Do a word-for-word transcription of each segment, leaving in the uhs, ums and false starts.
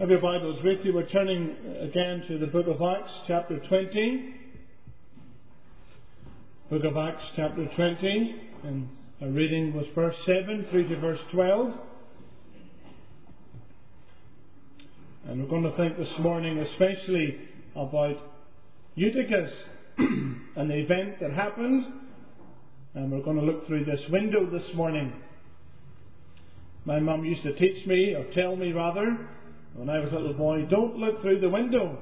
Have your Bibles with you? We're turning again to the book of Acts, chapter twenty. Book of Acts, chapter twenty, and our reading was verse seven through to verse twelve. And we're going to think this morning especially about Eutychus and the event that happened. And we're going to look through this window this morning. My mum used to teach me, or tell me rather, when I was a little boy, don't look through the window.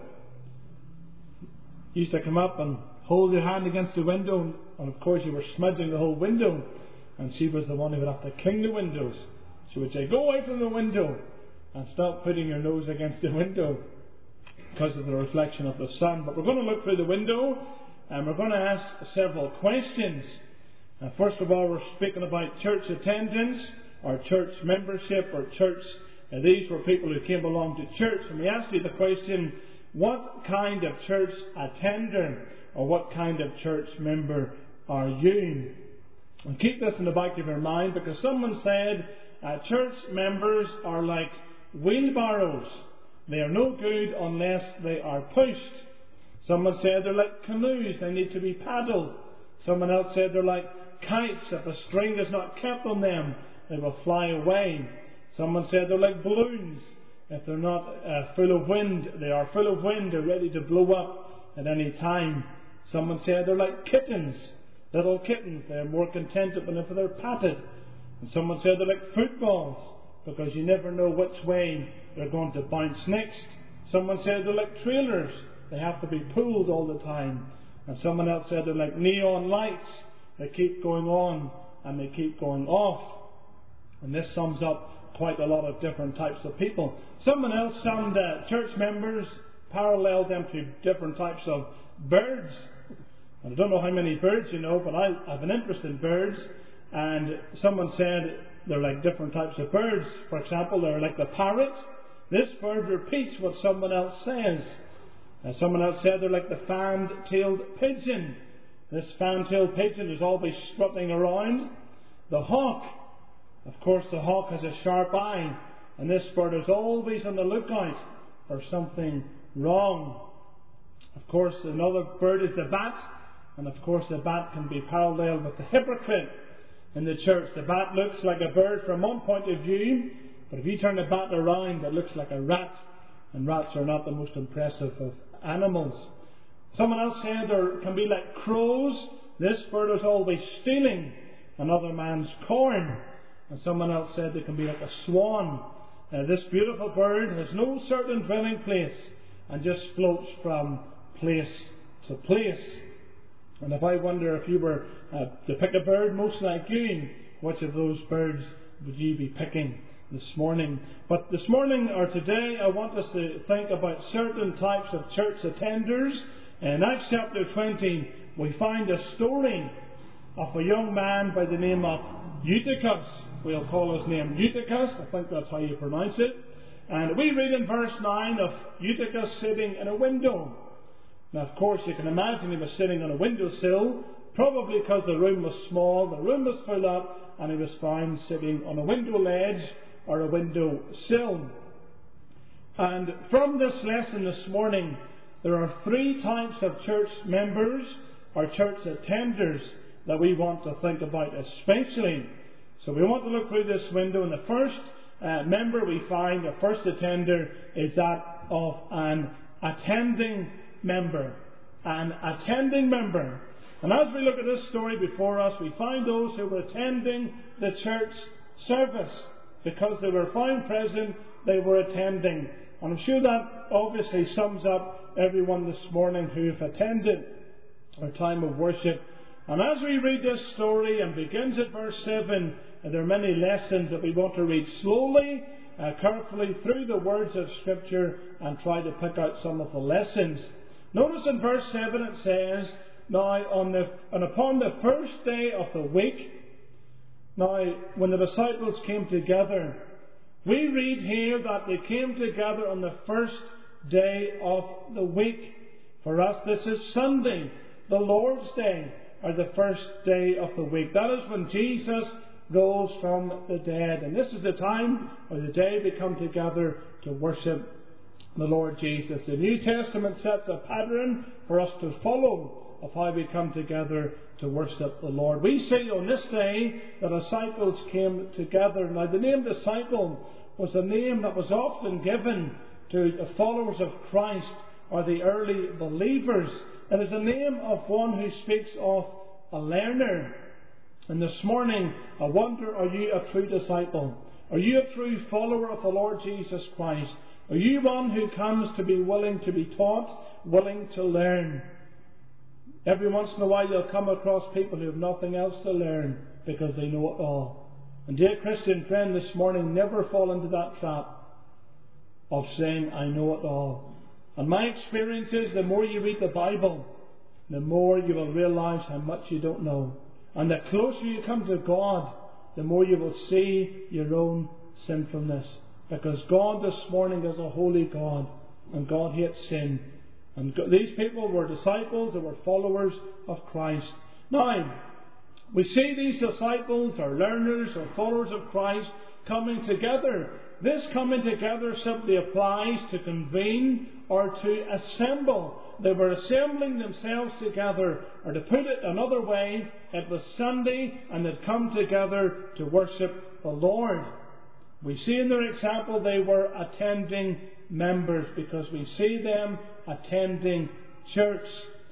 He used to come up and hold your hand against the window, and of course you were smudging the whole window, and she was the one who would have to clean the windows. She would say, go away from the window and stop putting your nose against the window because of the reflection of the sun. But we're going to look through the window and we're going to ask several questions. Uh, first of all, we're speaking about church attendance or church membership or church. Uh, these were people who came along to church, and we asked you the question, what kind of church attender or what kind of church member are you? And keep this in the back of your mind, because someone said uh, church members are like wheelbarrows. They are no good unless they are pushed. Someone said they're like canoes, they need to be paddled. Someone else said they're like kites. If a string is not kept on them, they will fly away. Someone said they're like balloons. If they're not uh, full of wind, they are full of wind, they're ready to blow up at any time. Someone said they're like kittens, little kittens. They're more contented than if they're patted. And someone said they're like footballs, because you never know which way they're going to bounce next. Someone said they're like trailers. They have to be pulled all the time. And someone else said they're like neon lights. They keep going on and they keep going off. And this sums up quite a lot of different types of people. Someone else summed uh, church members, paralleled them to different types of birds. And I don't know how many birds you know, but I have an interest in birds. And someone said they're like different types of birds. For example, they're like the parrot. This bird repeats what someone else says. And someone else said they're like the fan-tailed pigeon. This fan-tailed pigeon is always strutting around. The hawk. Of course, the hawk has a sharp eye, and this bird is always on the lookout for something wrong. Of course, another bird is the bat, and of course the bat can be paralleled with the hypocrite in the church. The bat looks like a bird from one point of view, but if you turn the bat around, it looks like a rat, and rats are not the most impressive of animals. Someone else said there can be like crows. This bird is always stealing another man's corn. And someone else said they can be like a swan. Uh, this beautiful bird has no certain dwelling place and just floats from place to place. And if I wonder if you were uh, to pick a bird most like you, which of those birds would you be picking this morning? But this morning or today I want us to think about certain types of church attenders. In Acts chapter twenty we find a story of a young man by the name of Eutychus. We'll call his name Eutychus. I think that's how you pronounce it. And we read in verse nine of Eutychus sitting in a window. Now, of course, you can imagine he was sitting on a windowsill, probably because the room was small, the room was full up, and he was found sitting on a window ledge or a window sill. And from this lesson this morning, there are three types of church members or church attenders that we want to think about especially. So we want to look through this window, and the first uh, member we find, the first attender, is that of an attending member. An attending member. And as we look at this story before us, we find those who were attending the church service. Because they were found present, they were attending. And I'm sure that obviously sums up everyone this morning who have attended our time of worship. And as we read this story, and begins at verse seven, and there are many lessons that we want to read slowly, uh, carefully through the words of Scripture and try to pick out some of the lessons. Notice in verse seven it says, Now on the, and upon the first day of the week, now when the disciples came together, we read here that they came together on the first day of the week. For us this is Sunday, the Lord's Day, or the first day of the week. That is when Jesus rose from the dead. And this is the time or the day we come together to worship the Lord Jesus. The New Testament sets a pattern for us to follow of how we come together to worship the Lord. We see on this day the disciples came together. Now, the name disciple was a name that was often given to the followers of Christ or the early believers. It is a name of one who speaks of a learner. And this morning, I wonder, are you a true disciple? Are you a true follower of the Lord Jesus Christ? Are you one who comes to be willing to be taught, willing to learn? Every once in a while you'll come across people who have nothing else to learn because they know it all. And dear Christian friend, this morning, never fall into that trap of saying, I know it all. And my experience is, the more you read the Bible, the more you will realise how much you don't know. And the closer you come to God, the more you will see your own sinfulness. Because God this morning is a holy God, and God hates sin. And these people were disciples, they were followers of Christ. Now, we see these disciples, or learners, or followers of Christ, coming together. This coming together simply applies to convene or to assemble. They were assembling themselves together, or to put it another way, it was Sunday and they'd come together to worship the Lord. We see in their example they were attending members, because we see them attending church.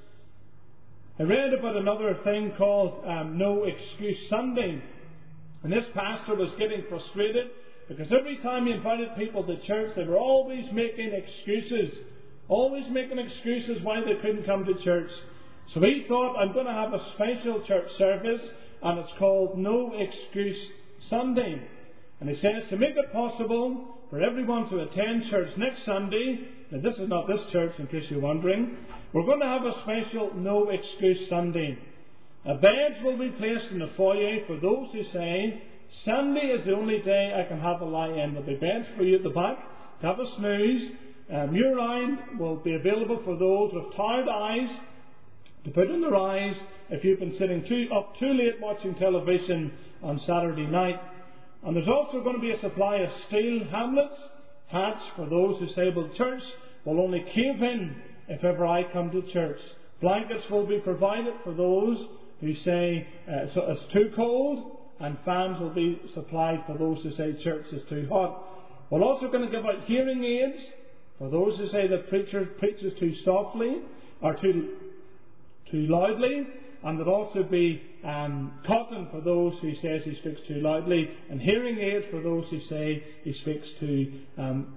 I read about another thing called um, No Excuse Sunday. And this pastor was getting frustrated because every time he invited people to church, they were always making excuses. Always making excuses why they couldn't come to church. So he thought, I'm going to have a special church service, and it's called No Excuse Sunday. And he says, to make it possible for everyone to attend church next Sunday, now this is not this church in case you're wondering, we're going to have a special No Excuse Sunday. A beds will be placed in the foyer for those who say, Sunday is the only day I can have a lie in. There'll be beds for you at the back to have a snooze. Um, your line will be available for those with tired eyes to put in their eyes if you've been sitting too, up too late watching television on Saturday night. And there's also going to be a supply of steel hamlets, hats for those who say, well, church will only cave in if ever I come to church. Blankets will be provided for those who say uh, so it's too cold, and fans will be supplied for those who say church is too hot. We're also going to give out hearing aids for those who say the preacher preaches too softly or too too loudly, and there'll also be um, cotton for those who says he speaks too loudly, and hearing aids for those who say he speaks too um,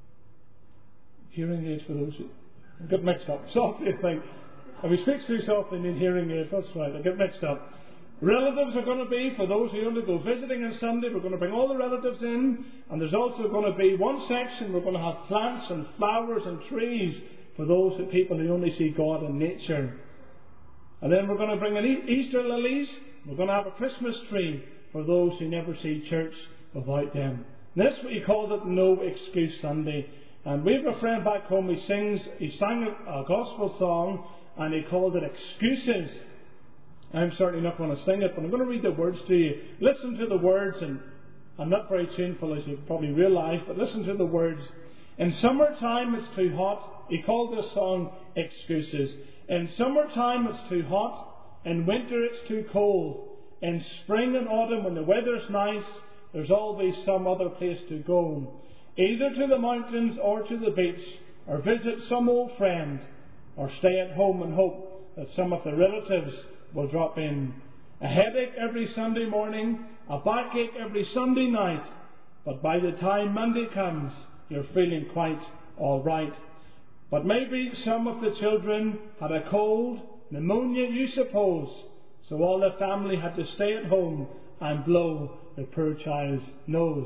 hearing aids for those who I get mixed up. Softly, I think. If he speaks too softly, I need hearing aids. That's right. I get mixed up. Relatives are going to be for those who only go visiting on Sunday. We're going to bring all the relatives in, and there's also going to be one section we're going to have plants and flowers and trees for those who, people who only see God in nature. And then we're going to bring in Easter lilies. We're going to have a Christmas tree for those who never see church without them. And that's what he called it, No Excuse Sunday. And we have a friend back home. He sings. He sang a gospel song, and he called it Excuses. I'm certainly not going to sing it, but I'm going to read the words to you. Listen to the words, and I'm not very tuneful, as you probably realise, but listen to the words. In summertime it's too hot. He called this song Excuses. In summertime it's too hot. In winter it's too cold. In spring and autumn when the weather's nice, there's always some other place to go. Either to the mountains or to the beach, or visit some old friend, or stay at home and hope that some of the relatives will drop in. A headache every Sunday morning, a backache every Sunday night, but by the time Monday comes, you're feeling quite all right. But maybe some of the children had a cold, pneumonia you suppose, so all the family had to stay at home and blow the poor child's nose.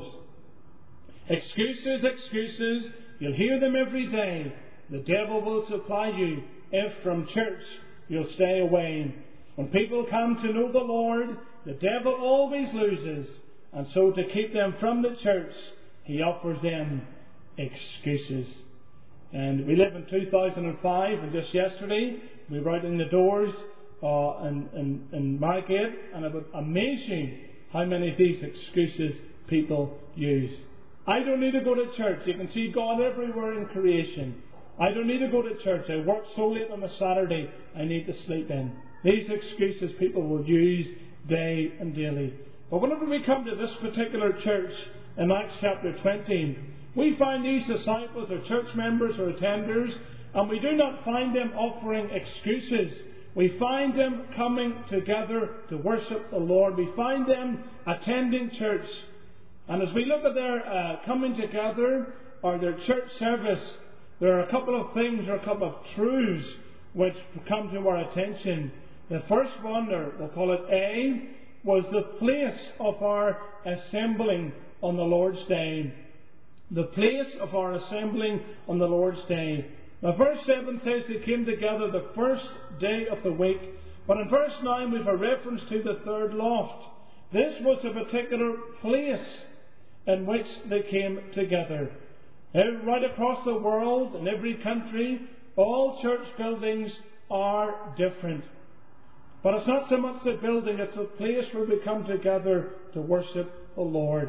Excuses, excuses, you'll hear them every day. The devil will supply you if from church you'll stay away. When people come to know the Lord, the devil always loses. And so to keep them from the church, he offers them excuses. And we live in two thousand five, and just yesterday we were out in the doors uh, in, in, in Margate, and it would amaze you how many of these excuses people use. I don't need to go to church. You can see God everywhere in creation. I don't need to go to church. I work so late on a Saturday, I need to sleep in. These excuses people will use day and daily. But whenever we come to this particular church in Acts chapter twenty, we find these disciples or church members or attenders, and we do not find them offering excuses. We find them coming together to worship the Lord. We find them attending church. And as we look at their uh, coming together or their church service, there are a couple of things or a couple of truths which come to our attention. The first one, or we'll call it A, was the place of our assembling on the Lord's Day. The place of our assembling on the Lord's Day. Now verse seven says they came together the first day of the week. But in verse nine we have a reference to the third loft. This was a particular place in which they came together. Right across the world, in every country, all church buildings are different. But it's not so much the building, it's the place where we come together to worship the Lord.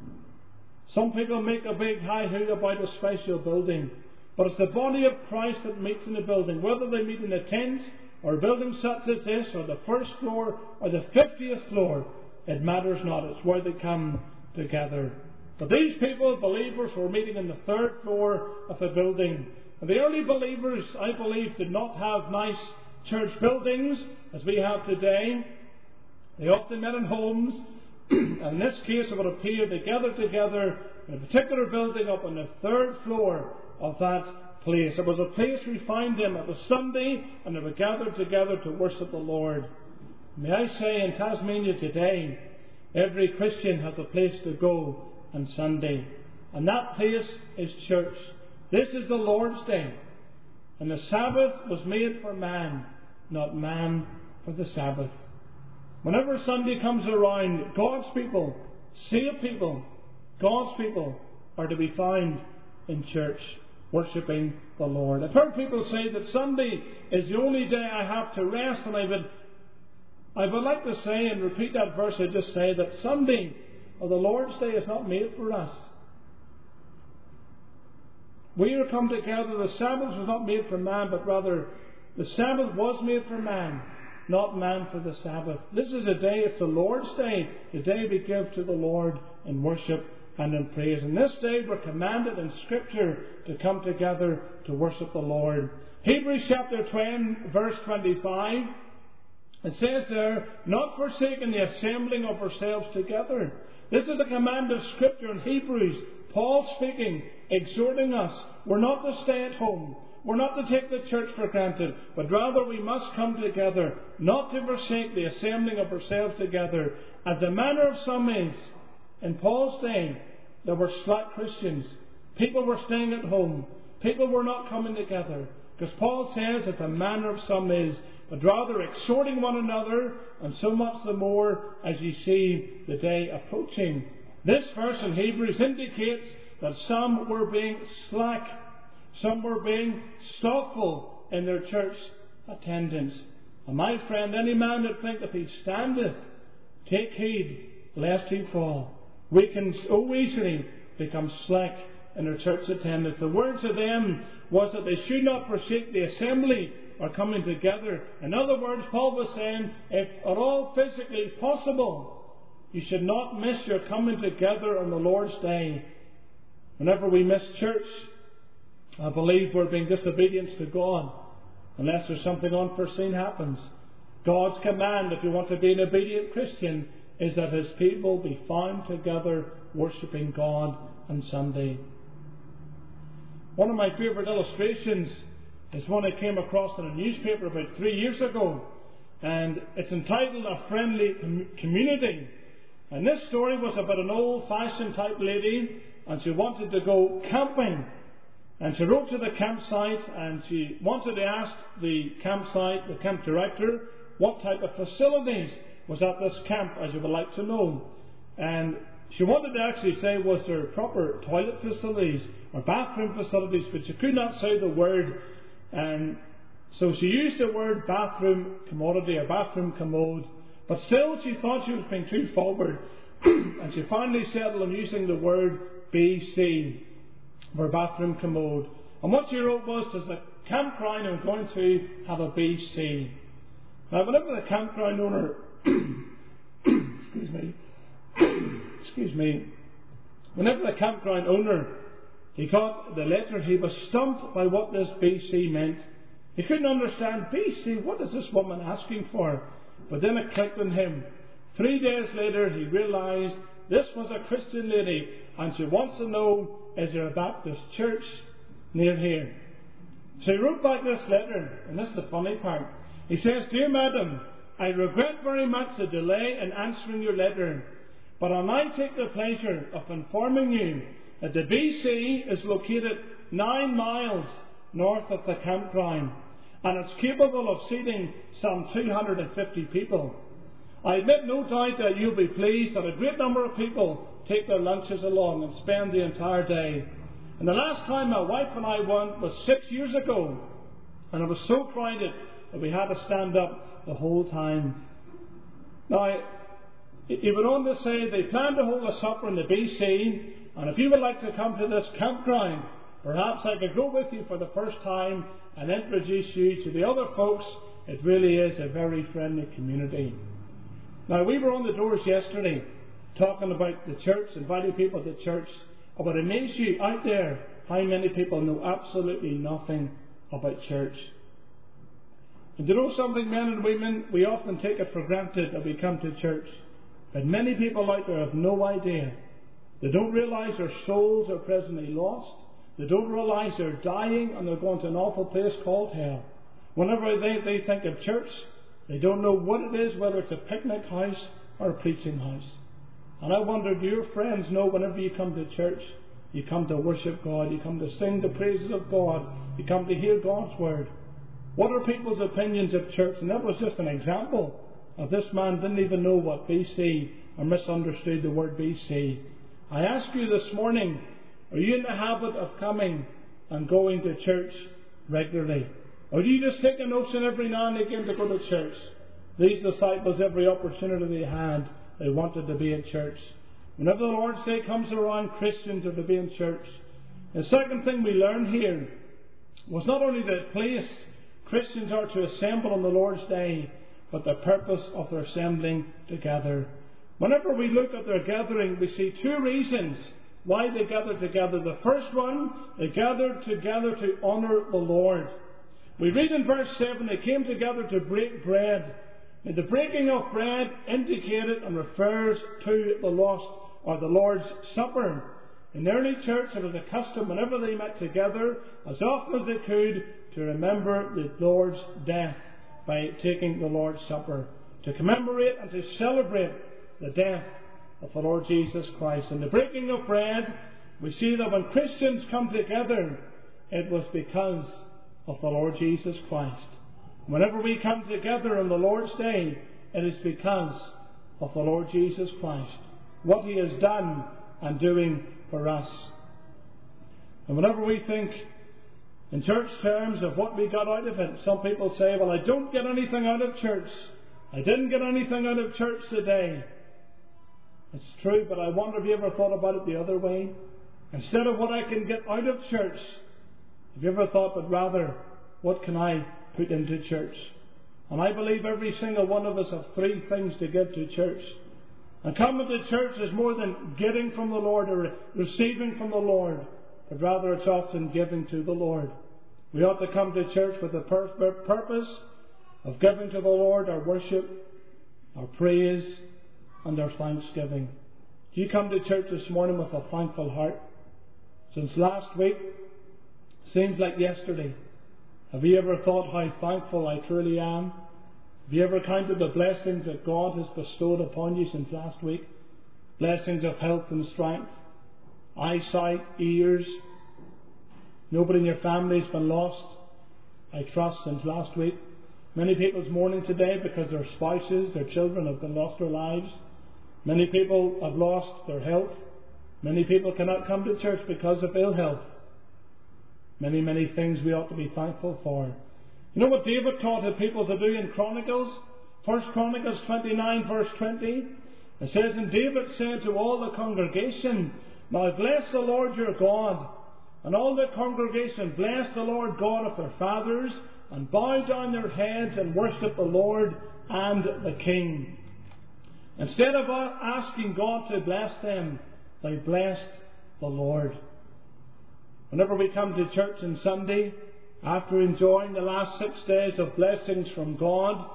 Some people make a big high-hoo about a special building, but it's the body of Christ that meets in the building. Whether they meet in a tent, or a building such as this, or the first floor, or the fiftieth floor, it matters not. It's where they come together. But these people, believers, were meeting in the third floor of the building. And the early believers, I believe, did not have nice church buildings as we have today. They often met in homes. And in this case, it would appear they gathered together in a particular building up on the third floor of that place. It was a place we find them. It was Sunday, and they were gathered together to worship the Lord. May I say, in Tasmania today, every Christian has a place to go on Sunday. And that place is church. This is the Lord's Day. And the Sabbath was made for man, not man for the Sabbath. Whenever Sunday comes around, God's people, saved people, God's people are to be found in church, worshipping the Lord. I've heard people say that Sunday is the only day I have to rest, and I would, I would like to say and repeat that verse I just said, that Sunday, or the Lord's Day, is not made for us. We are come together. The Sabbath was not made for man, but rather the Sabbath was made for man, not man for the Sabbath. This is a day, it's the Lord's Day, the day we give to the Lord in worship and in praise. And this day we're commanded in Scripture to come together to worship the Lord. Hebrews chapter ten, verse twenty-five, it says there, not forsaking the assembling of ourselves together. This is the command of Scripture in Hebrews. Paul speaking, exhorting us. We're not to stay at home. We're not to take the church for granted, but rather we must come together, not to forsake the assembling of ourselves together, as the manner of some is. In Paul's day, there were slack Christians. People were staying at home. People were not coming together. Because Paul says that the manner of some is, but rather exhorting one another, and so much the more as you see the day approaching. This verse in Hebrews indicates that some were being slack. Some were being slothful in their church attendance. And my friend, any man that thinketh he standeth, take heed lest he fall. We can so easily become slack in our church attendance. The words of them was that they should not forsake the assembly or coming together. In other words, Paul was saying, if at all physically possible, you should not miss your coming together on the Lord's Day. Whenever we miss church, I believe we're being disobedient to God, unless there's something unforeseen happens. God's command, if you want to be an obedient Christian, is that His people be found together worshipping God on Sunday. One of my favourite illustrations is one I came across in a newspaper about three years ago, and it's entitled A Friendly Community. And this story was about an old-fashioned type lady, and she wanted to go camping. And she wrote to the campsite, and she wanted to ask the campsite, the camp director, what type of facilities was at this camp, as you would like to know. And she wanted to actually say, was there proper toilet facilities or bathroom facilities, but she could not say the word. And so she used the word bathroom commodity or bathroom commode, but still she thought she was being too forward. And she finally settled on using the word B C for bathroom commode. And what she wrote was, "There's a campground I'm going to have a B C." Now, whenever the campground owner, excuse me, excuse me, whenever the campground owner, he got the letter, he was stumped by what this B C meant. He couldn't understand, B C, what is this woman asking for? But then it clicked on him. Three days later, he realised this was a Christian lady, and she wants to know, is there a Baptist church near here? So he wrote back this letter, and this is the funny part. He says, "Dear Madam, I regret very much the delay in answering your letter, but I now take the pleasure of informing you that the B C is located nine miles north of the campground, and it's capable of seating some two hundred fifty people. I admit no doubt that you'll be pleased that a great number of people take their lunches along and spend the entire day. And the last time my wife and I went was six years ago, and it was so crowded that we had to stand up the whole time." Now, he went on to say they plan to hold a supper in the B C, and if you would like to come to this campground, perhaps I could go with you for the first time and introduce you to the other folks. It really is a very friendly community. Now, we were on the doors yesterday talking about the church, inviting people to church. It would amaze you out there how many people know absolutely nothing about church. And to know something, men and women, we often take it for granted that we come to church. But many people out there have no idea. They don't realise their souls are presently lost. They don't realise they're dying and they're going to an awful place called hell. Whenever they, they think of church, they don't know what it is, whether it's a picnic house or a preaching house. And I wonder, do your friends know whenever you come to church, you come to worship God, you come to sing the praises of God, you come to hear God's word? What are people's opinions of church? And that was just an example of this man didn't even know what B C, or misunderstood the word B C. I ask you this morning, are you in the habit of coming and going to church regularly? Or do you just take a notion every now and again to go to church? These disciples, every opportunity they had, they wanted to be in church. Whenever the Lord's Day comes around, Christians are to be in church. The second thing we learn here was not only the place Christians are to assemble on the Lord's Day, but the purpose of their assembling together. Whenever we look at their gathering, we see two reasons why they gathered together. The first one, they gathered together to honour the Lord. We read in verse seven, they came together to break bread. Now, the breaking of bread indicated and refers to the lost or the Lord's Supper. In the early church, it was a custom whenever they met together, as often as they could, to remember the Lord's death by taking the Lord's Supper, to commemorate and to celebrate the death of the Lord Jesus Christ. In the breaking of bread, we see that when Christians come together, it was because of the Lord Jesus Christ. Whenever we come together on the Lord's Day, it is because of the Lord Jesus Christ, what He has done and doing for us. And whenever we think in church terms of what we got out of it, some people say, well, I don't get anything out of church. I didn't get anything out of church today. It's true, but I wonder if you ever thought about it the other way. Instead of what I can get out of church, have you ever thought, but rather, what can I put into church? And I believe every single one of us have three things to give to church. And coming to church is more than getting from the Lord or receiving from the Lord, but rather it's often giving to the Lord. We ought to come to church with the pur- purpose of giving to the Lord our worship, our praise, and our thanksgiving. Do you come to church this morning with a thankful heart? Since last week, seems like yesterday. Have you ever thought how thankful I truly am? Have you ever counted the blessings that God has bestowed upon you since last week? Blessings of health and strength, eyesight, ears. Nobody in your family has been lost, I trust, since last week. Many people's mourning today because their spouses, their children have been lost their lives. Many people have lost their health. Many people cannot come to church because of ill health. Many, many things we ought to be thankful for. You know what David taught his people to do in Chronicles? First Chronicles twenty-nine, verse twenty. It says, and David said to all the congregation, Now bless the Lord your God. And all the congregation blessed the Lord God of their fathers, and bowed down their heads and worshipped the Lord and the King. Instead of asking God to bless them, they blessed the Lord. Whenever we come to church on Sunday, after enjoying the last six days of blessings from God,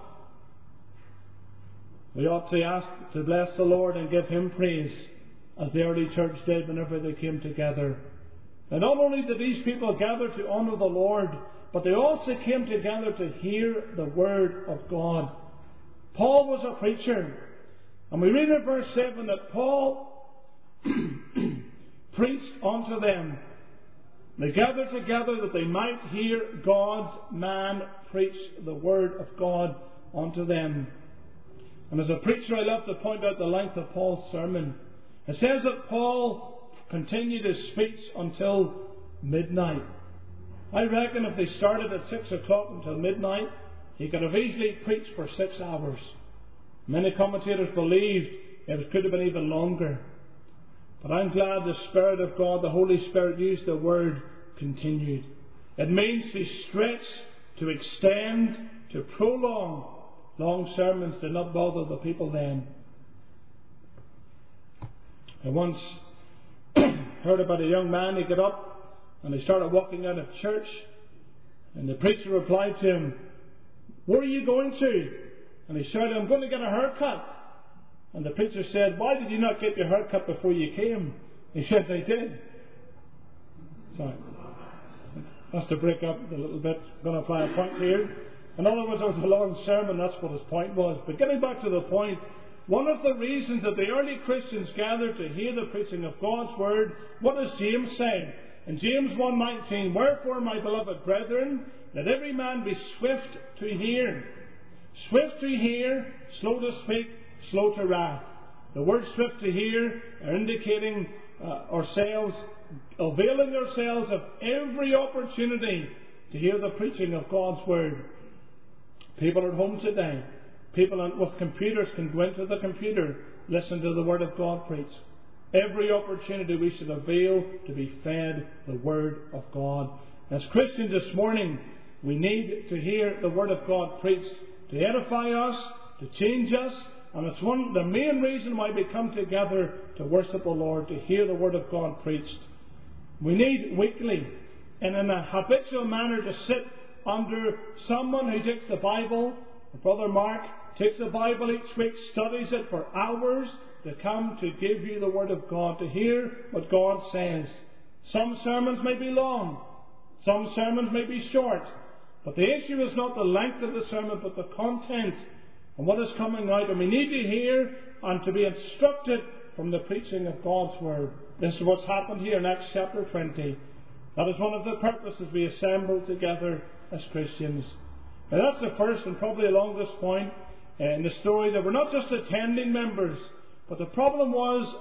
we ought to ask to bless the Lord and give Him praise, as the early church did whenever they came together. And not only did these people gather to honour the Lord, but they also came together to hear the Word of God. Paul was a preacher. And we read in verse seven that Paul preached unto them. They gathered together that they might hear God's man preach the Word of God unto them. And as a preacher, I love to point out the length of Paul's sermon. It says that Paul continued his speech until midnight. I reckon if they started at six o'clock until midnight, he could have easily preached for six hours. Many commentators believed it could have been even longer. But I'm glad the Spirit of God, the Holy Spirit, used the word continued. It means to stretch, to extend, to prolong. Long sermons did not bother the people then. I once heard about a young man. He got up and he started walking out of church, and the preacher replied to him, "Where are you going to?" And he shouted, "I'm going to get a haircut." And the preacher said, "Why did you not get your haircut before you came?" He said, "I did." Sorry. That's to break up a little bit. I'm going to apply a point here. In other words, it was a long sermon. That's what his point was. But getting back to the point, one of the reasons that the early Christians gathered to hear the preaching of God's Word, what does James say? In James one nineteen, "Wherefore, my beloved brethren, let every man be swift to hear." Swift to hear, slow to speak, slow to wrath. The word swift to hear are indicating uh, ourselves, availing ourselves of every opportunity to hear the preaching of God's Word. People at home today, people with computers can go into the computer, listen to the Word of God preached. Every opportunity we should avail to be fed the Word of God. As Christians this morning, we need to hear the Word of God preached to edify us, to change us, and it's one the main reason why we come together to worship the Lord, to hear the Word of God preached. We need weekly and in a habitual manner to sit under someone who takes the Bible. Brother Mark takes the Bible each week, studies it for hours, to come to give you the Word of God, to hear what God says. Some sermons may be long, some sermons may be short, but the issue is not the length of the sermon, but the content and what is coming out. And we need to hear and to be instructed from the preaching of God's Word. This is what's happened here in Acts chapter twenty. That is one of the purposes we assemble together as Christians. And that's the first and probably along this point in the story, that we're not just attending members, but the problem was,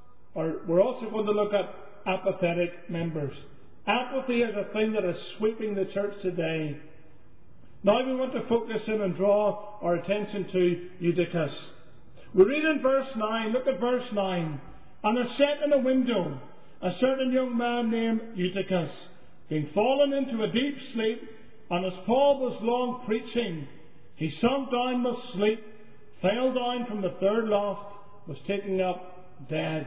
or we're also going to look at apathetic members. Apathy is a thing that is sweeping the church today. Now we want to focus in and draw our attention to Eutychus. We read in verse nine, look at verse nine. "And there sat in a window a certain young man named Eutychus, being fallen into a deep sleep, and as Paul was long preaching, he sunk down with sleep, fell down from the third loft, was taken up dead."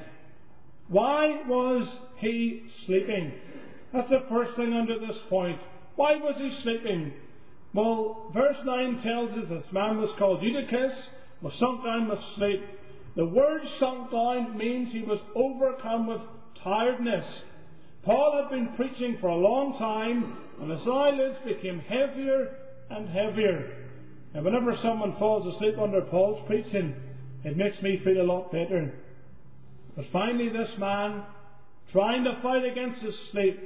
Why was he sleeping? That's the first thing under this point. Why was he sleeping? Well, verse nine tells us this man was called Eutychus, was sunk down with sleep. The word sunk down means he was overcome with tiredness. Paul had been preaching for a long time, and his eyelids became heavier and heavier. And whenever someone falls asleep under Paul's preaching, it makes me feel a lot better. But finally this man, trying to fight against his sleep,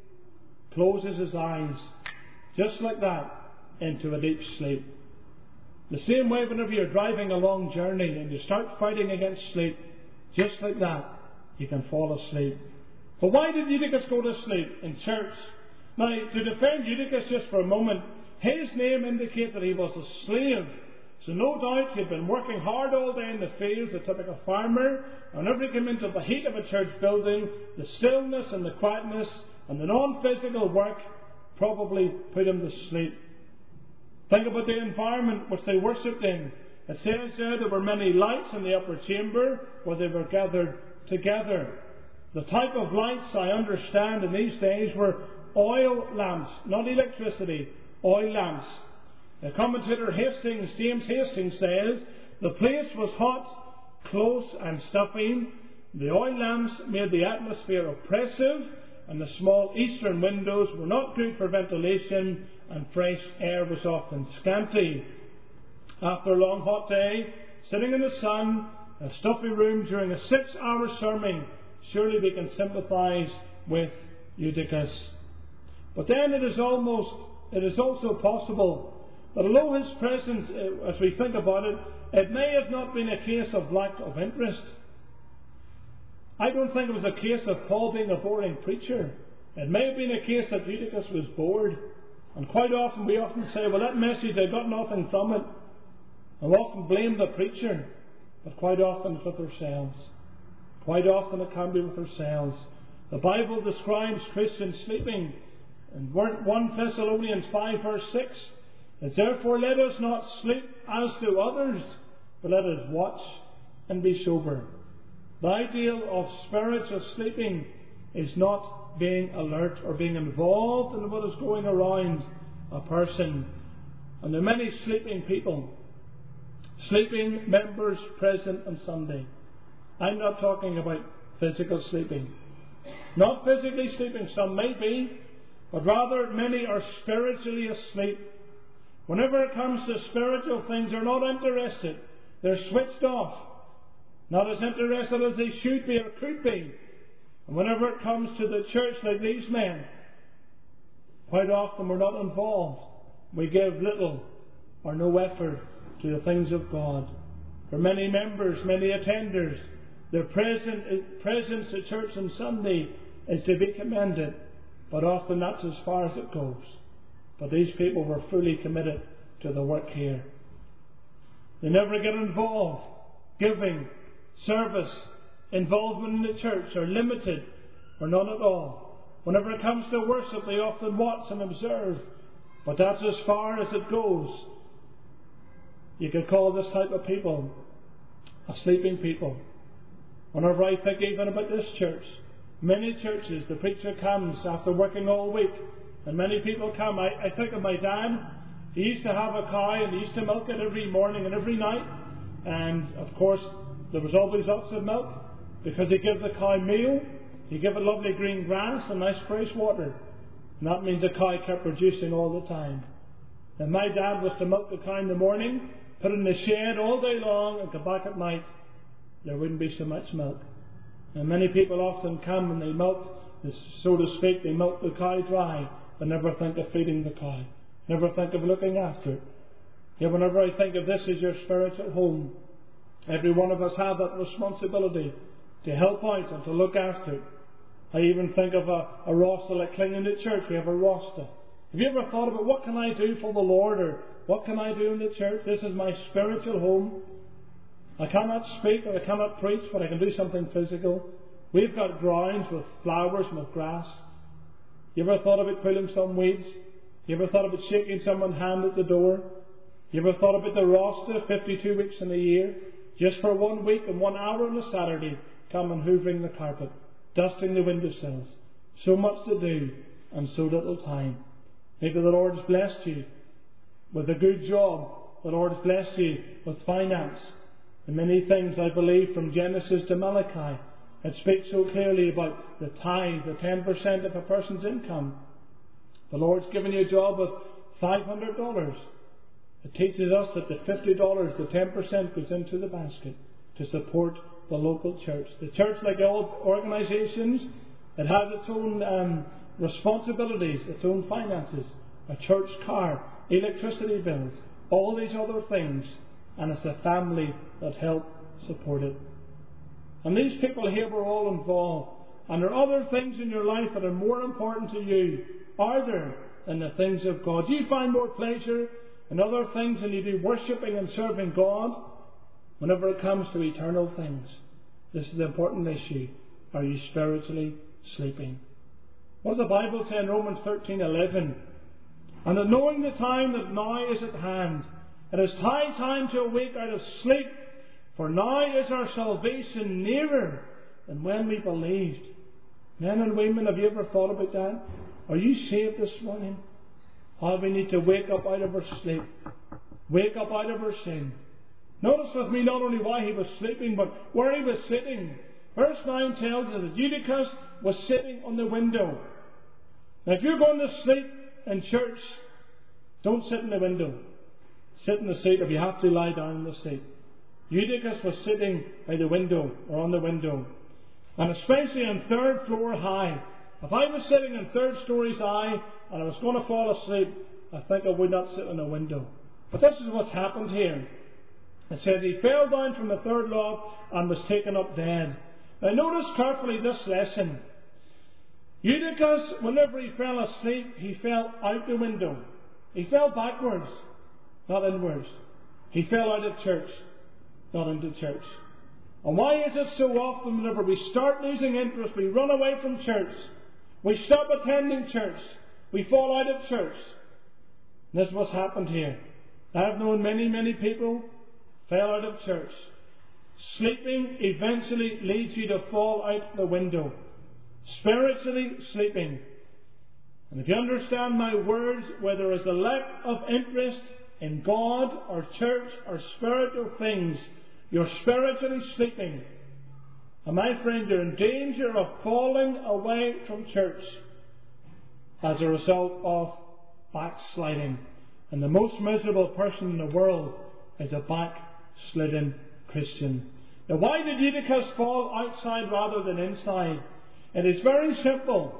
closes his eyes, just like that, into a deep sleep. The same way whenever you're driving a long journey and you start fighting against sleep, just like that, you can fall asleep. But why did Eutychus go to sleep in church? Now, to defend Eutychus just for a moment, his name indicates that he was a slave. So no doubt he had been working hard all day in the fields, a typical farmer, and whenever he came into the heat of a church building, the stillness and the quietness and the non-physical work probably put him to sleep. Think about the environment which they worshipped in. It says there there were many lights in the upper chamber where they were gathered together. The type of lights, I understand, in these days were oil lamps, not electricity, oil lamps. The commentator Hastings, James Hastings, says the place was hot, close and stuffy. The oil lamps made the atmosphere oppressive, and the small eastern windows were not good for ventilation, and fresh air was often scanty. After a long hot day, sitting in the sun, a stuffy room during a six-hour sermon, surely we can sympathise with Eutychus. But then it is almost, it is also possible that although his presence, as we think about it, it may have not been a case of lack of interest. I don't think it was a case of Paul being a boring preacher. It may have been a case that Eutychus was bored. And quite often we often say, well, that message, I got nothing from it. And we often blame the preacher. But quite often it's with ourselves. Quite often it can be with ourselves. The Bible describes Christians sleeping. In First Thessalonians five verse six, it's therefore let us not sleep as do others, but let us watch and be sober. The ideal of spiritual sleeping is not being alert or being involved in what is going around a person. And there are many sleeping people, sleeping members present on Sunday. I'm not talking about physical sleeping. Not physically sleeping, some may be, but rather many are spiritually asleep. Whenever it comes to spiritual things, they're not interested. They're switched off. Not as interested as they should be or could be. And whenever it comes to the church like these men, quite often we're not involved. We give little or no effort to the things of God. For many members, many attenders, their present, presence at church on Sunday is to be commended, but often that's as far as it goes. But these people were fully committed to the work here. They never get involved. Giving, service, involvement in the church are limited or none at all. Whenever it comes to worship, they often watch and observe, but that's as far as it goes. You could call this type of people a sleeping people. Whenever I think even about this church, many churches, the preacher comes after working all week, and many people come. I, I think of my dad. He used to have a cow, and he used to milk it every morning and every night. And of course, there was always lots of milk, because he gave the cow meal, he gave it lovely green grass and nice fresh water. And that means the cow kept producing all the time. And my dad was to milk the cow in the morning, put it in the shed all day long, and come back at night. There wouldn't be so much milk. And many people often come and they milk, so to speak, they milk the cow dry, but never think of feeding the cow. Never think of looking after it. Yet whenever I think of this as your spiritual home, every one of us have that responsibility to help out and to look after it. I even think of a, a roster like Clingan the church. We have a roster. Have you ever thought about what can I do for the Lord, or what can I do in the church? This is my spiritual home. I cannot speak or I cannot preach, but I can do something physical. We've got grounds with flowers and with grass. You ever thought about pulling some weeds? You ever thought about shaking someone's hand at the door? You ever thought about the roster, fifty-two weeks in a year, just for one week and one hour on a Saturday, come and hoovering the carpet, dusting the windowsills? So much to do and so little time. Maybe the Lord has blessed you with a good job. The Lord has blessed you with finance. And many things, I believe, from Genesis to Malachi, it speaks so clearly about the tithe, the ten percent of a person's income. The Lord's given you a job of five hundred dollars. It teaches us that the fifty dollars, the ten percent, goes into the basket to support the local church. The church, like all organisations, it has its own um, responsibilities, its own finances, a church car, electricity bills, all these other things, and it's a family that help support it. And these people here were all involved. And there are other things in your life that are more important to you, are there, than the things of God? Do you find more pleasure and other things than you do worshipping and serving God, whenever it comes to eternal things, this is the important issue. Are you spiritually sleeping? What does the Bible say in Romans thirteen eleven? And that knowing the time that now is at hand, it is high time to awake out of sleep, for now is our salvation nearer than when we believed. Men and women, have you ever thought about that? Are you saved this morning? Oh, we need to wake up out of our sleep. Wake up out of our sin. Notice with me not only why he was sleeping, but where he was sitting. Verse nine tells us that Eutychus was sitting on the window. Now if you're going to sleep in church, don't sit in the window. Sit in the seat. If you have to, lie down in the seat. Eutychus was sitting by the window, or on the window. And especially on third floor high. If I was sitting in third stories high and I was going to fall asleep, I think I would not sit in a window. But this is what's happened here. It says he fell down from the third loft and was taken up dead. Now notice carefully this lesson. Eutychus, whenever he fell asleep, he fell out the window. He fell backwards, not inwards. He fell out of church, not into church. And why is it so often whenever we start losing interest, we run away from church, we stop attending church, we fall out of church? And this is what's happened here. I've known many, many people fell out of church. Sleeping eventually leads you to fall out the window. Spiritually sleeping. And if you understand my words, where there is a lack of interest in God or church or spiritual things, you're spiritually sleeping. And my friend, you're in danger of falling away from church as a result of backsliding. And the most miserable person in the world is a backslidden Christian. Now, why did Eutychus fall outside rather than inside? It is very simple.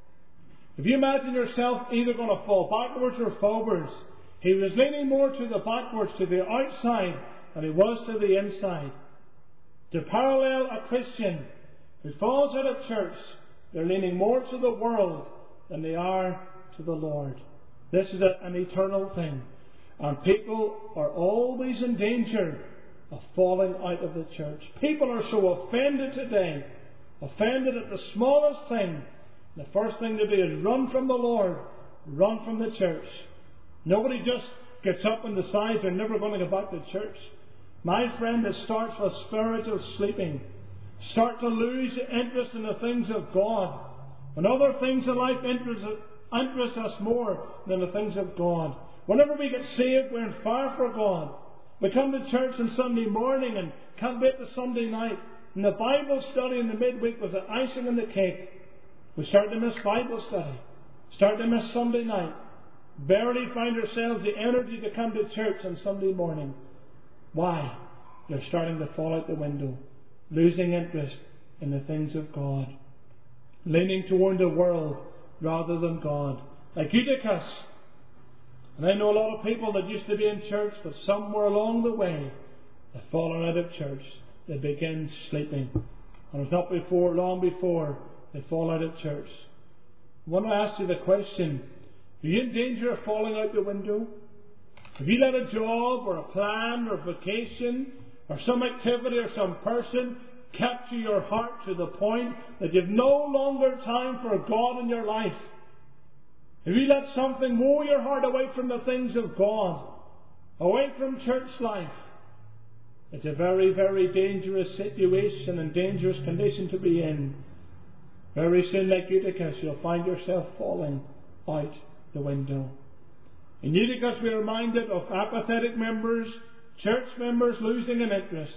If you imagine yourself either going to fall backwards or forwards, he was leaning more to the backwards, to the outside, than he was to the inside. To parallel a Christian who falls out of church, they're leaning more to the world than they are to the Lord. This is a, an eternal thing. And people are always in danger of falling out of the church. People are so offended today, offended at the smallest thing. The first thing to do is run from the Lord, run from the church. Nobody just gets up and decides they're never going to go back to church. My friend, it starts with spiritual sleeping. Start to lose interest in the things of God. When other things in life interest, interest us more than the things of God. Whenever we get saved, we're in fire for God. We come to church on Sunday morning and can't wait to Sunday night. And the Bible study in the midweek was the icing on the cake. We start to miss Bible study. Start to miss Sunday night. Barely find ourselves the energy to come to church on Sunday morning. Why? You're starting to fall out the window. Losing interest in the things of God. Leaning toward the world rather than God. Like Eutychus. And I know a lot of people that used to be in church, but somewhere along the way, they've fallen out of church. They begin sleeping. And it's not before, long before, they fall out of church. I want to ask you the question, are you in danger of falling out the window? Have you let a job or a plan or a vacation or some activity or some person capture your heart to the point that you've no longer time for God in your life? Have you let something mow your heart away from the things of God, away from church life? It's a very, very dangerous situation and dangerous condition to be in. Very soon, like Eutychus, you'll find yourself falling out the window. In Eutychus, we're reminded of apathetic members, church members losing an interest,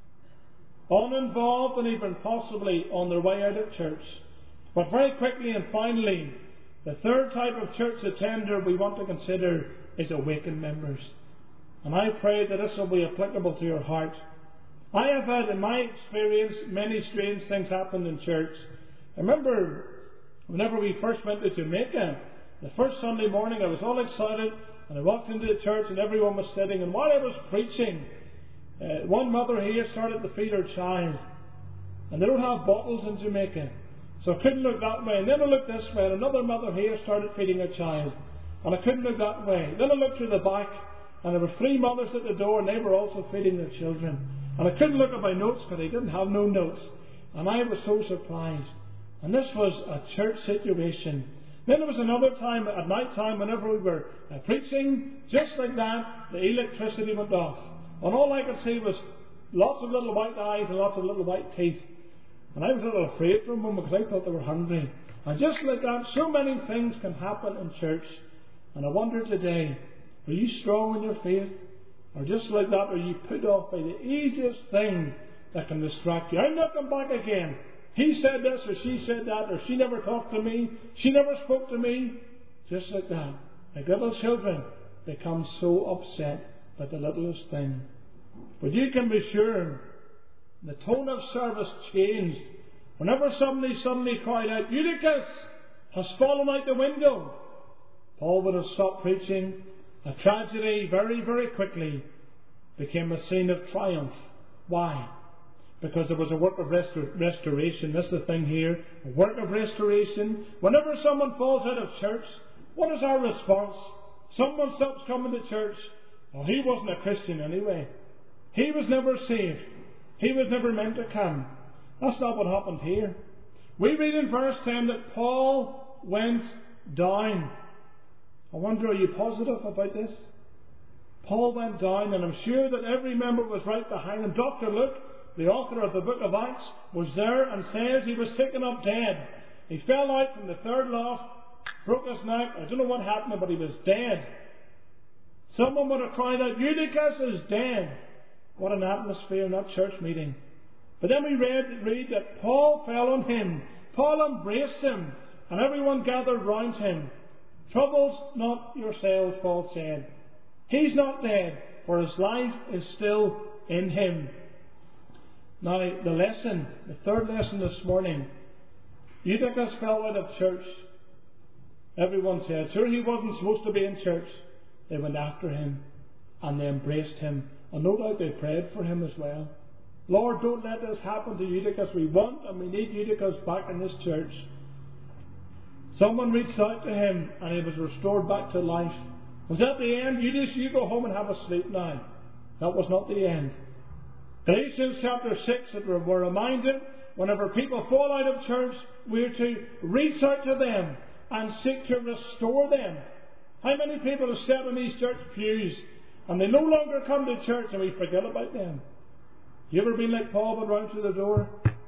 uninvolved and even possibly on their way out of church. But very quickly and finally, the third type of church attender we want to consider is awakened members. And I pray that this will be applicable to your heart. I have had, in my experience, many strange things happen in church. I remember whenever we first went to Jamaica, the first Sunday morning I was all excited and I walked into the church and everyone was sitting, and while I was preaching, uh, one mother here started to feed her child. And they don't have bottles in Jamaica, so I couldn't look that way. And then I looked this way, and another mother here started feeding her child. and I couldn't look that way. Then I looked through the back, and there were three mothers at the door, and they were also feeding their children. And I couldn't look at my notes because I didn't have no notes. And I was so surprised. And this was a church situation. Then there was another time at night time, whenever we were uh, preaching, just like that, the electricity went off. And all I could see was lots of little white eyes and lots of little white teeth. And I was a little afraid for a moment because I thought they were hungry. And just like that, so many things can happen in church. And I wonder today, are you strong in your faith? Or just like that, are you put off by the easiest thing that can distract you? I'm not coming back again. He said this, or she said that, or she never talked to me, she never spoke to me. Just like that. Like little children become so upset by the littlest thing. But you can be sure the tone of service changed whenever somebody suddenly cried out, Eutychus has fallen out the window. Paul would have stopped preaching. A tragedy very, very quickly became a scene of triumph. Why? Because there was a work of restor- restoration. That's the thing here. A work of restoration. Whenever someone falls out of church, what is our response? Someone stops coming to church. Well, he wasn't a Christian anyway. He was never saved. He was never meant to come. That's not what happened here. We read in verse ten that Paul went down. I wonder, are you positive about this? Paul went down, and I'm sure that every member was right behind him. Doctor Luke, the author of the book of Acts, was there and says he was taken up dead. He fell out from the third loft, broke his neck. I don't know what happened, but he was dead. Someone would have cried out, Eutychus is dead. What an atmosphere in that church meeting. But then we read, read that Paul fell on him. Paul embraced him, and everyone gathered round him. Troubles not yourselves, Paul said. He's not dead, for his life is still in him. Now, the lesson, the third lesson this morning. Eutychus fell out of church. Everyone said, sure, he wasn't supposed to be in church. They went after him, and they embraced him. And no doubt they prayed for him as well. Lord, don't let this happen to Eutychus. We want and we need Eutychus back in this church. Someone reached out to him, and he was restored back to life. Was that the end? Eutychus, you go home and have a sleep now. That was not the end. Galatians chapter six, that we're reminded, whenever people fall out of church, we're to reach out to them and seek to restore them. How many people have sat in these church pews and they no longer come to church and we forget about them? You ever been like Paul, went round to the door?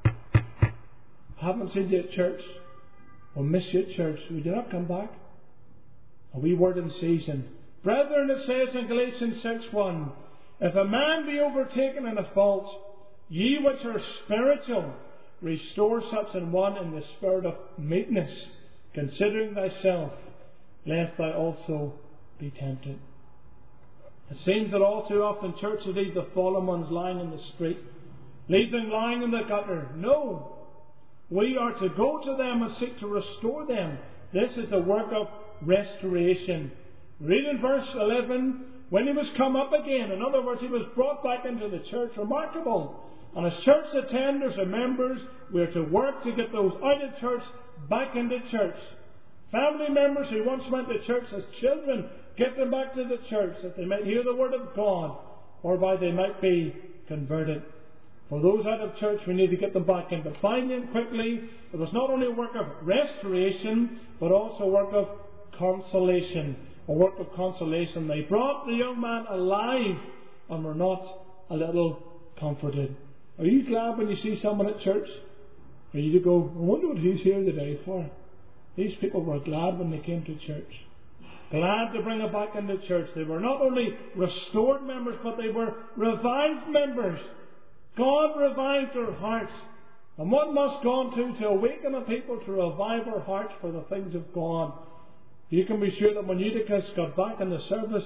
Haven't seen you at church. Or miss you at church. Would you not come back? A wee word in season. Brethren, it says in Galatians six one, if a man be overtaken in a fault, ye which are spiritual, restore such an one in the spirit of meekness, considering thyself, lest thou also be tempted. It seems that all too often churches leave the fallen ones lying in the street, leave them lying in the gutter. No, we are to go to them and seek to restore them. This is the work of restoration. Read in verse eleven, when he was come up again, in other words, he was brought back into the church. Remarkable. And as church attenders and members, we are to work to get those out of church back into church. Family members who once went to church as children, get them back to the church that they might hear the word of God, whereby they might be converted. For those out of church, we need to get them back in. But find them quickly. It was not only a work of restoration, but also a work of consolation. A work of consolation. They brought the young man alive and were not a little comforted. Are you glad when you see someone at church? Are you to go, I wonder what he's here today for? These people were glad when they came to church. Glad to bring it back into church. They were not only restored members, but they were revived members. God revived their hearts. And what must God do to awaken a people to revive our hearts for the things of God? You can be sure that when Eutychus got back in the service,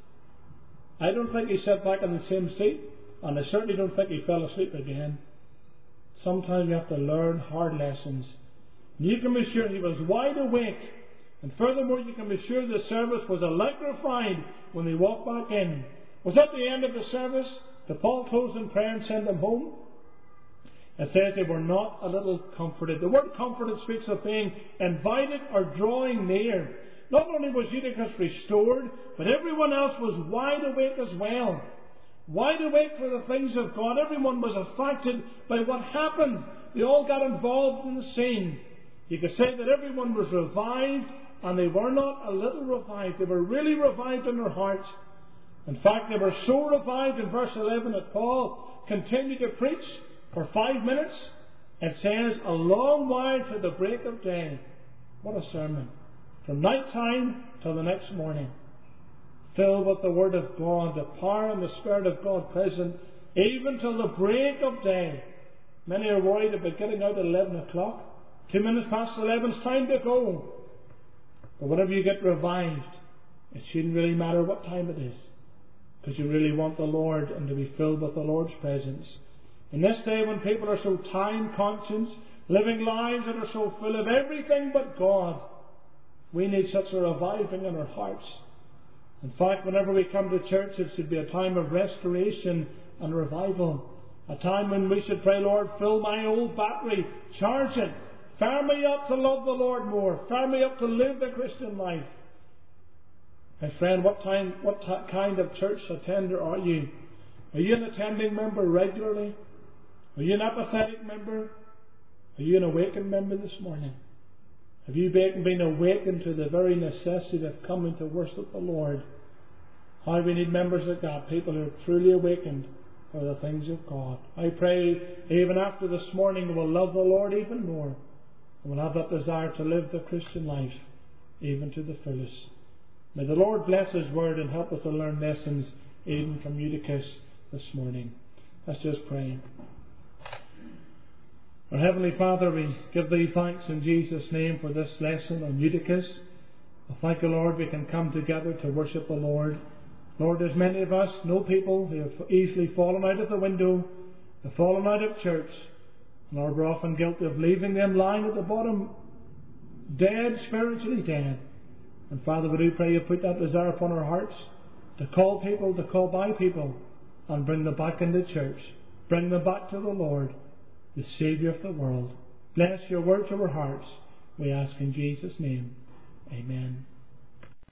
I don't think he sat back in the same seat, and I certainly don't think he fell asleep again. Sometimes you have to learn hard lessons. You can be sure he was wide awake. And furthermore, you can be sure the service was electrified when they walked back in. Was that the end of the service? Did Paul close in prayer and send them home? It says they were not a little comforted. The word comforted speaks of being invited or drawing near. not only was Eutychus restored, but everyone else was wide awake as well. Wide awake for the things of God. Everyone was affected by what happened. They all got involved in the scene. You could say that everyone was revived, and they were not a little revived. They were really revived in their hearts. In fact, they were so revived in verse eleven that Paul continued to preach for five minutes. It says, a long while to the break of day. What a sermon. From night time till the next morning. Filled with the Word of God, the power and the Spirit of God present, even till the break of day. Many are worried about getting out at eleven o'clock. Two minutes past eleven, it's time to go. But whenever you get revived, it shouldn't really matter what time it is, because you really want the Lord and to be filled with the Lord's presence. In this day when people are so time conscious, living lives that are so full of everything but God, we need such a reviving in our hearts. In fact, whenever we come to church, it should be a time of restoration and revival. A time when we should pray, Lord, fill my old battery, charge it, fire me up to love the Lord more, fire me up to live the Christian life. My friend, what, time, what t- kind of church attender are you? Are you an attending member regularly? Are you an apathetic member? Are you an awakened member this morning? Have you been awakened to the very necessity of coming to worship the Lord? How we need members of God, people who are truly awakened for the things of God. I pray even after this morning we will love the Lord even more. And we'll have that desire to live the Christian life even to the fullest. May the Lord bless His Word and help us to learn lessons even from Eutychus this morning. Let's just pray. Our Heavenly Father, we give Thee thanks in Jesus' name for this lesson on Eutychus. I thank You, Lord, we can come together to worship the Lord. Lord, there's many of us, know people who have easily fallen out of the window, have fallen out of church, and Lord, we're often guilty of leaving them lying at the bottom, dead, spiritually dead. And Father, we do pray You put that desire upon our hearts to call people, to call by people, and bring them back into church. Bring them back to the Lord, the Saviour of the world. Bless Your word to our hearts, we ask in Jesus' name. Amen.